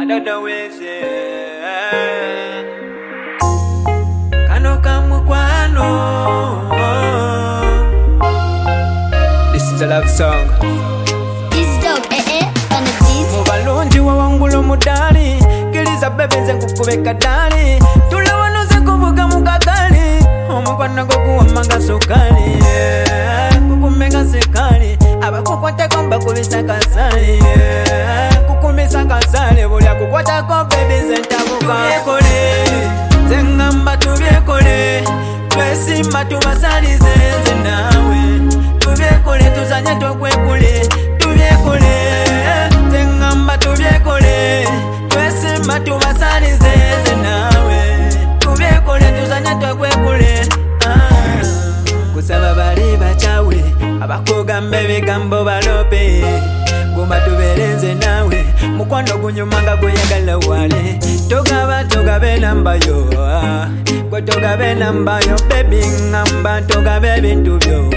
Adada weze Kano kamukwano. This is a love song. It's dope, on the beat. Mubalungi wa wangulo mudali kiliza bebe nze nkukubeka dali tulawano ze kuvuga mukakali omukwana gokuwamanga sukali kukumega sekali abakukwatako mbakubisa kasali kukumisa kasali bulya kukwatako bebe nze ntabuka tubyekole nze ngamba tubyekole twesima tubasalize nze nawe tubyekole tuzanye tokwekule tubyekole nze ngamba tubyekole twesima tubasalize nze nawe tubyekole tuzanye tokwekule kusaba bali bachawe abakugambe ebigambo balope gumba tuberenze nawe mukwano gunyumanga guyagala wale togabe nambayo gwe togabe nambayo baby ngamba togabe ebintu byo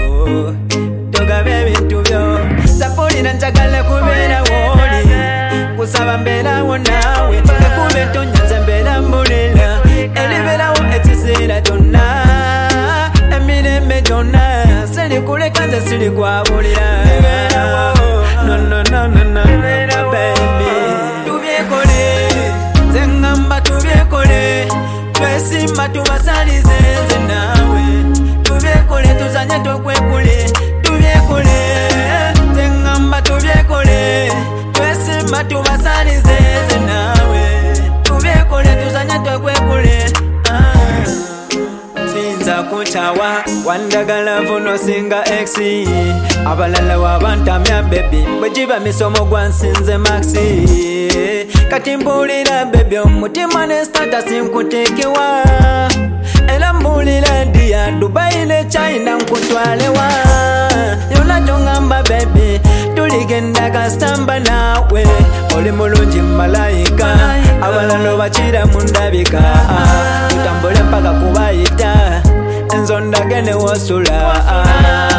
sapulira njagala kubeera woli kusaba mbeerawo naawe ekube tonyanze mbeera mbulira eribeerawo ekiseera kyonna emirembe gyonna sirikuleka nze sirikwabulira baby tubyekole nze ngamba tubyekole twesima tubasalize nze nawe tubyekole tuzanye tokwekule tubyekole nze ngamba tubyekole twesima tubasalize nze nawe tubyekole tuzanye tokwekule sinza kuchawa wandagala vuno singa exi abalala wabantamya baby bwejiba misomo gwansinze maxi kati mbulira baby omutima ne status nkutekewa era mbulira dia Dubai ne China nkutwalewa yona tongamba baby tuligenda kasitamba nawe oli mulungi malayika abalala bachira mundabika tutambule mpaka kubayita enzondagene wosula